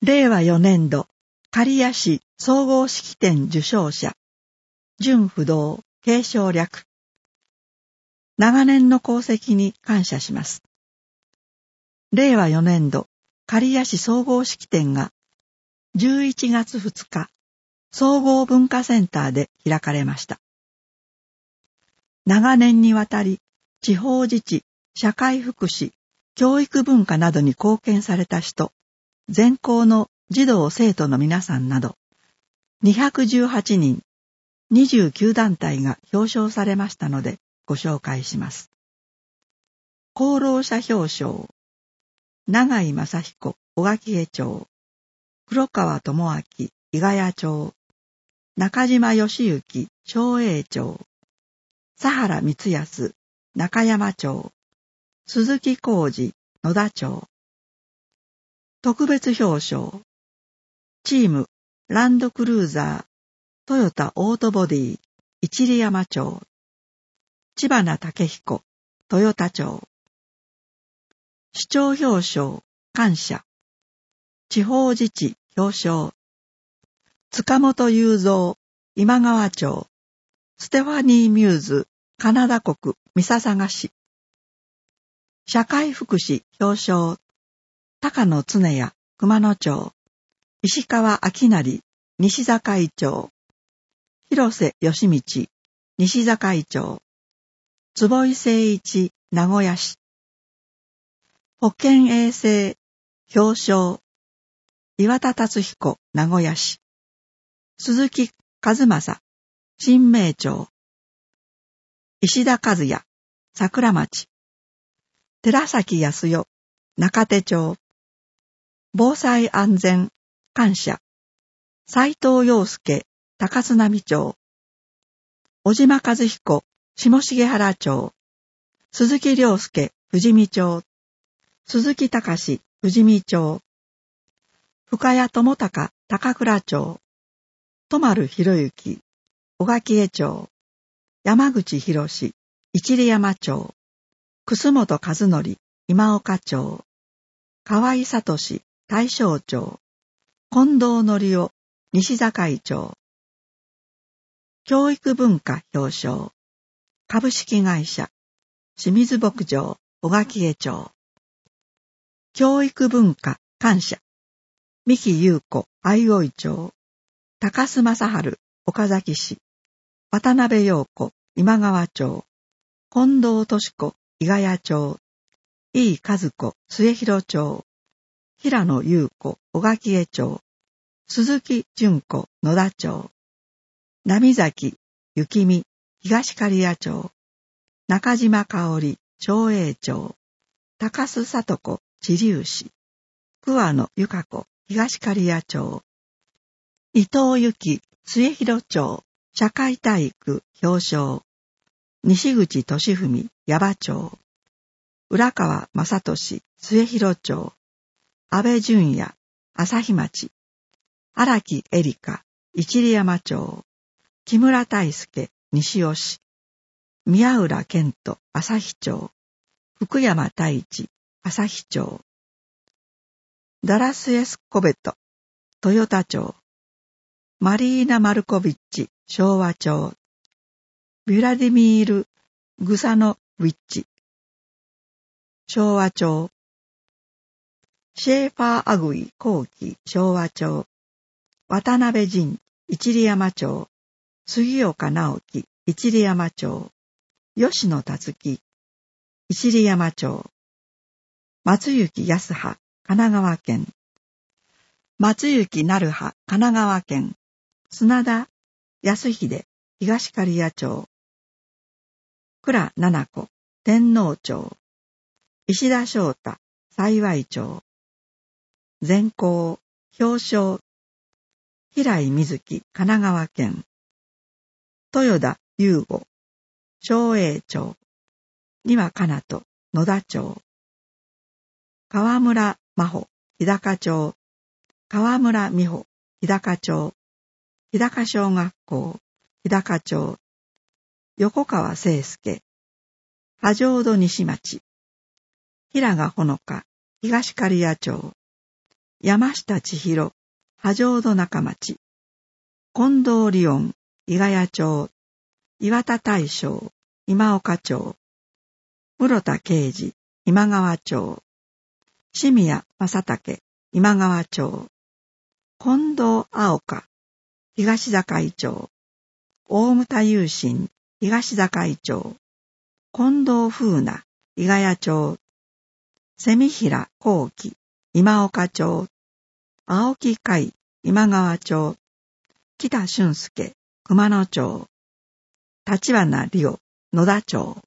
令和4年度刈谷市総合式典受賞者、準不動継承略。長年の功績に感謝します。令和4年度刈谷市総合式典が11月2日、総合文化センターで開かれました。長年にわたり地方自治、社会福祉、教育文化などに貢献された人、全校の児童生徒の皆さんなど、218人、29団体が表彰されましたのでご紹介します。功労者表彰、永井正彦、小垣江町、黒川智明、伊ヶ谷町、中島義行、松栄町、佐原光康、中山町、鈴木浩二、野田町。特別表彰、チームランドクルーザートヨタオートボディ一里山町、知花武彦、豊田町。市長表彰、感謝、地方自治表彰、塚本雄三、今川町、ステファニー・ミューズ、カナダ国三笹市。社会福祉表彰、高野常也、熊野町、石川明成、西坂井町、広瀬義道、西坂井町、坪井誠一、名古屋市。保健衛生表彰、岩田達彦、名古屋市、鈴木和正、新名町、石田和也、桜町、寺崎康代、中手町。防災安全、感謝、斉藤陽介、高津波町、小島和彦、下重原町、鈴木亮介、富士見町、鈴木隆、富士見町、深谷智隆、高倉町、泊博之、小垣江町、山口博、一里山町、楠本和則、今岡町、河合聡、大正町、近藤則夫、西坂井町。教育文化表彰、株式会社、清水牧場、小垣江町。教育文化感謝、三木優子、相生町、高須正治、岡崎市、渡辺陽子、今川町、近藤敏子、伊ヶ谷町、井伊和子、末広町、平野優子、小垣江町、鈴木純子、野田町、波崎、幸美、東刈谷町、中島香織、長栄町、高須聡子、知立市、桑野由香子、東刈谷町、伊藤由紀、末広町、社会体育表彰、西口俊文、矢場町、浦川正俊、末広町、安倍淳也、朝日町、荒木エリカ、一里山町、木村大輔、西尾市、宮浦健人、朝日町、福山太一、朝日町、ダラスエスコベト、豊田町、マリーナ・マルコビッチ、昭和町、ビュラディミール・グサノビッチ、昭和町、シェーファー・アグイ・コウキ、昭和町、渡辺仁、一里山町、杉岡直樹、一里山町、吉野達樹、一里山町、松雪康葉、神奈川県、松雪成葉、神奈川県、砂田康秀、東刈谷町、倉奈々子、天皇町、石田翔太、幸町、全校、表彰、平井瑞希、神奈川県、豊田優吾、松栄町、丹羽かなと、野田町、川村真帆、日高町、川村美穂、日高町、日高小学校、日高町、横川誠介、波状戸西町、平賀ほのか、東刈谷町、 山下千尋、波状戸中町、近藤理音、伊ヶ谷町、岩田大将、今岡町、室田啓二、今川町、清宮正武、今川町、近藤青香、東坂井町、大牟田雄心、東坂井町、近藤風奈、伊ヶ谷町、蝉平幸喜、今岡町、青木海、今川町、北俊介、熊野町、立花理央、野田町。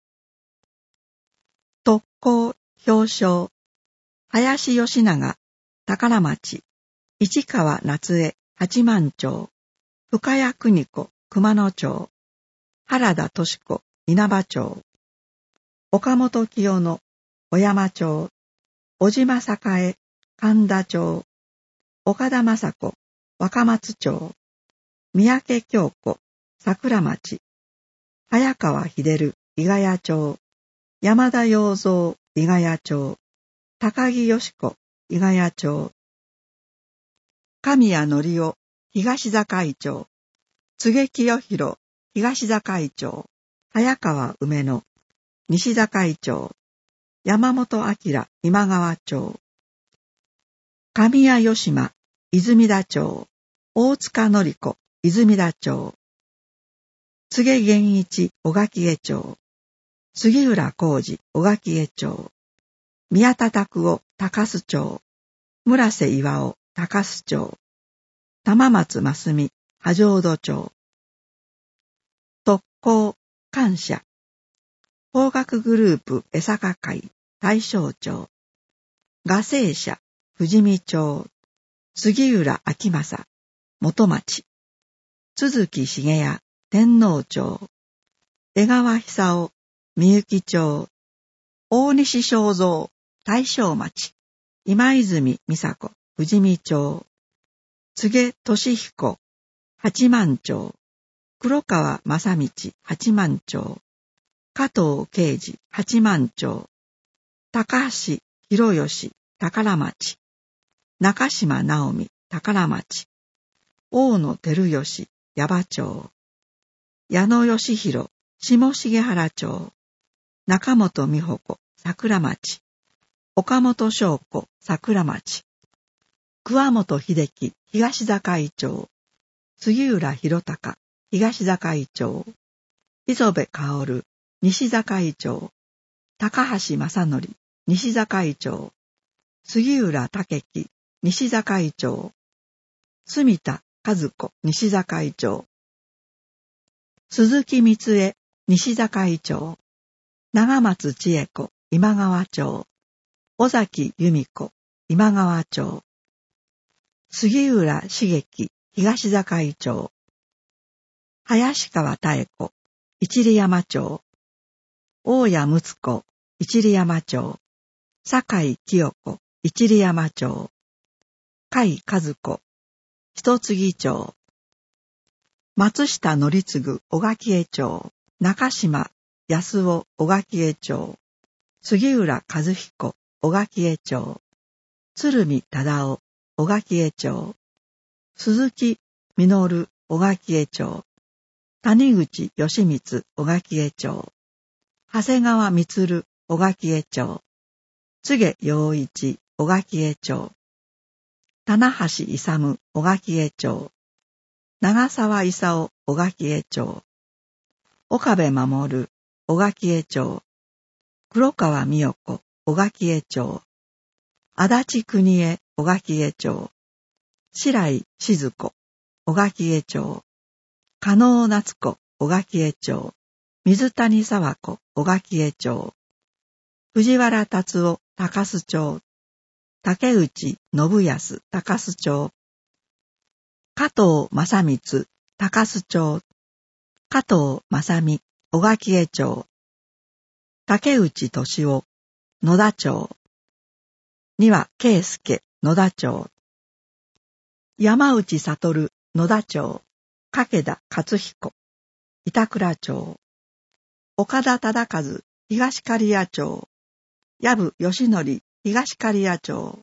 特攻、表彰、林義長、宝町、市川夏江、八幡町、深谷邦子、熊野町、原田敏子、稲葉町、岡本清野、小山町、小島栄、神田町、岡田雅子、若松町、三宅京子、桜町、早川秀、伊ヶ谷町、山田洋三、伊ヶ谷町、高木よし子、伊ヶ谷町、神谷則夫、東坂井町、柘植清弘、東坂井町、早川梅野、西坂井町、山本明、今川町、神谷義馬、泉田町、大塚典子、泉田町、柘植源一、小垣江町、杉浦浩二、小垣江町、宮田拓夫、高須町、村瀬巌、高須町、玉松真澄、波状戸町、特攻、感謝、邦楽グループ江坂会、大正町、画生社、富士見町、杉浦昭正、元町、都築重也、天皇町、江川久夫、みゆき町、大西正蔵、大正町、今泉美佐子、富士見町、柘植俊彦、八幡町、黒川正道、八幡町、加藤啓二、八幡町、高橋博義、宝町、中島直美、宝町、大野照義、矢場町、矢野義弘、下重原町、中本美穂子、桜町、岡本翔子、桜町、桑本秀樹、東坂井町、杉浦弘隆、東坂井町、磯部薫、西坂井町、高橋正則、西坂井町、杉浦武樹、西坂井町、住田和子、西坂井町、鈴木光恵、西坂井町、長松千恵子、今川町、尾崎由美子、今川町、杉浦茂樹、東坂井町、林川妙子、一里山町、大谷睦子、一里山町、酒井清子、一里山町、甲斐和子、一杉町、松下則次、小垣江町、中島康夫、小垣江町、杉浦和彦、小垣江町、鶴見忠夫、小垣江町、鈴木実、小垣江町、谷口義光、小垣江町、長谷川充、小垣江町、柘植陽一、小垣江町、棚橋勇、小垣江町、長澤勲、小垣江町、岡部守、小垣江町、黒川美代子、小垣江町、足立邦江、小垣江町、白井静子、小垣江町、加納夏子、小垣江町、水谷沢子、小垣江町、藤原達夫、高須町、竹内信康、高須町、加藤正光、高須町、加藤正美、小垣江町、竹内俊夫、野田町、丹羽圭介、野田町、山内悟、野田町、掛田勝彦、板倉町、岡田忠和、東刈谷町、藪義則、東刈谷町、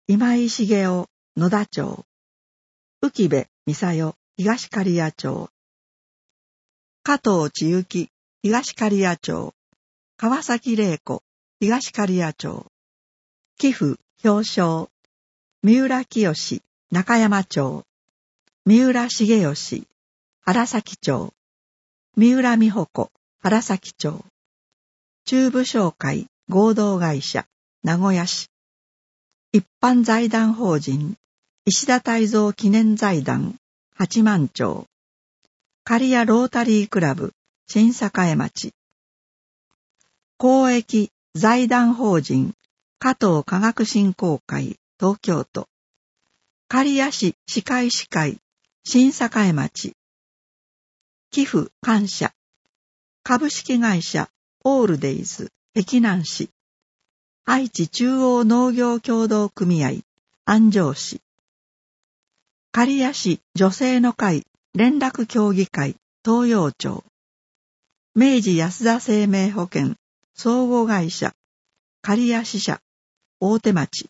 今井茂雄、野田町。浮部美佐代、東刈谷町。加藤千幸、東刈谷町。川崎玲子、東刈谷町。寄付、表彰。三浦清、中山町。三浦重義、荒崎町。三浦美穂子、荒崎町。中部商会合同会社、名古屋市。一般財団法人、石田泰造記念財団、八幡町。刈谷ロータリークラブ、新栄町。公益財団法人、加藤科学振興会、東京都。刈谷市歯科医師会、新栄町。寄付感謝。株式会社、オールデイズ、碧南市。愛知中央農業協同組合、安城市。刈谷市女性の会連絡協議会、東洋町。明治安田生命保険、相互会社、刈谷支社、大手町。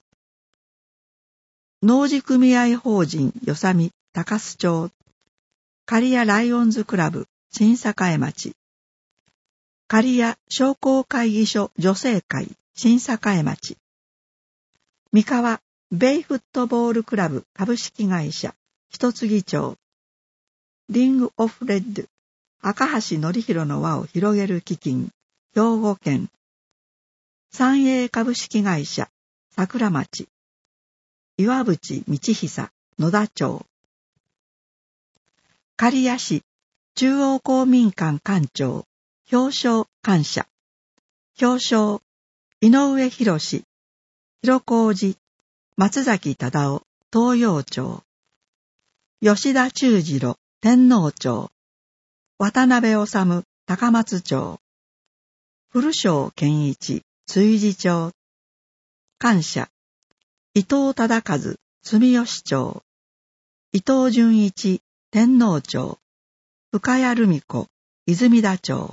農事組合法人、よさみ、高須町。刈谷ライオンズクラブ、新栄町。刈谷商工会議所女性会、新栄町。三河ベイフットボールクラブ株式会社、一木町。リングオフレッド、赤橋則弘の輪を広げる基金、兵庫県。三栄株式会社、桜町。岩渕道久、野田町。刈谷市中央公民館館長、表彰感謝。表彰、井上博士、広小路、松崎忠夫、東洋町。吉田忠次郎、天皇町。渡辺治、高松町。古庄健一、築地町。感謝、伊藤忠和、住吉町。伊藤純一、天皇町。深谷留美子、泉田町。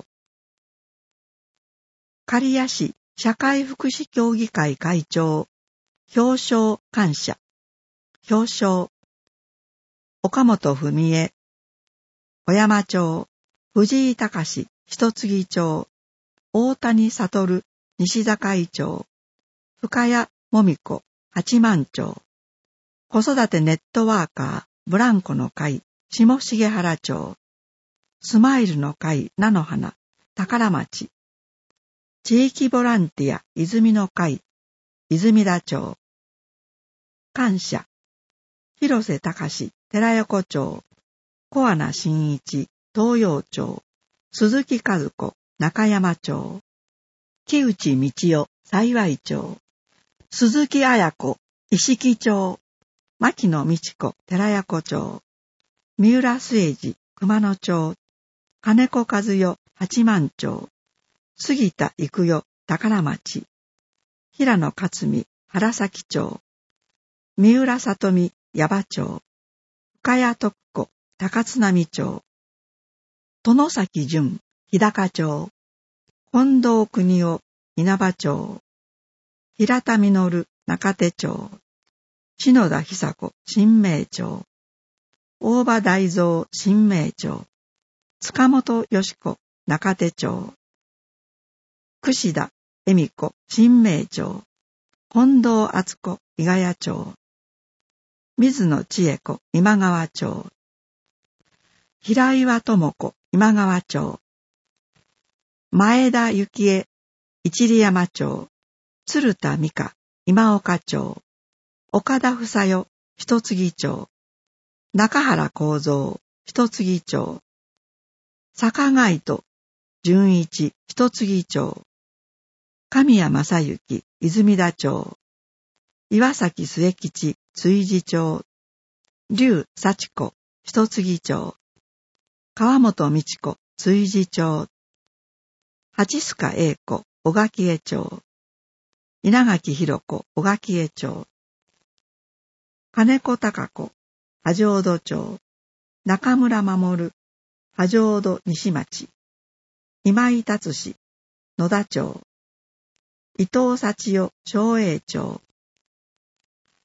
刈谷市社会福祉協議会会長、表彰感謝。表彰、岡本文江。小山町、藤井隆、一木町。大谷悟、西坂町。深谷桃子、八幡町。子育てネットワーカー、ブランコの会、下重原町。スマイルの会、菜の花、宝町。地域ボランティア、泉の会、泉田町。感謝、広瀬隆、寺横町。小穴真一、東洋町。鈴木和子、中山町。木内道夫、幸町。鈴木彩子、石木町。牧野美智子、寺横町。三浦末治、熊野町。金子和代、八幡町。杉田育代、宝町。平野克美、原崎町。三浦里美、矢場町。深谷徳子、高津波町。殿崎淳、日高町。近藤邦夫、稲葉町。平田実、中手町。篠田久子、新名町。大場大蔵、新名町。塚本よし子、中手町。櫛田恵美子、新名町。近藤敦子、伊ヶ谷町。水野千恵子、今川町。平岩智子、今川町。前田幸恵、一里山町。鶴田美香、今岡町。岡田房代、一木町。中原幸三、一木町。坂貝戸、純一、一木町。神谷正幸、泉田町。岩崎末吉、築地町。劉幸子、一木町。川本美智子、築地町。八須賀栄子、小垣江町。稲垣弘子、小垣江町。金子孝子、波状土町。中村守、波状土西町。今井達志、野田町。伊藤幸代、松栄町。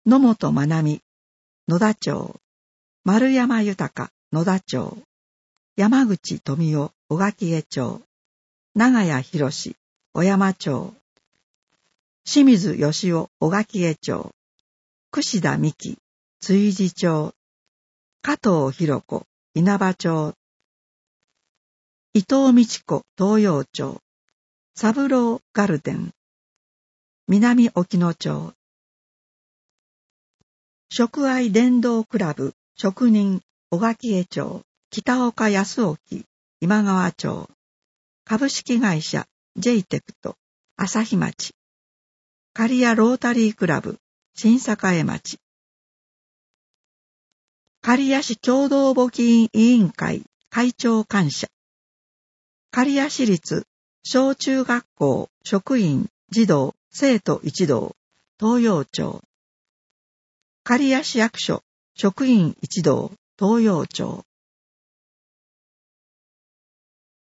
野本まなみ、野田町、丸山豊、野田町、山口富夫、小垣江町、長谷博士、小山町、清水義夫、小垣江町、櫛田美希、築地町、加藤博子、稲葉町、伊藤美智子、東洋町、三郎ガルデン、南沖野町、食愛伝道クラブ、職人、小垣江町、北岡康沖、今川町、株式会社、ジェイテクト、朝日町、刈谷ロータリークラブ、新栄町、刈谷市共同募金委員会、会長感謝、刈谷市立小中学校職員児童生徒一同東洋町、刈谷市役所職員一同東洋町、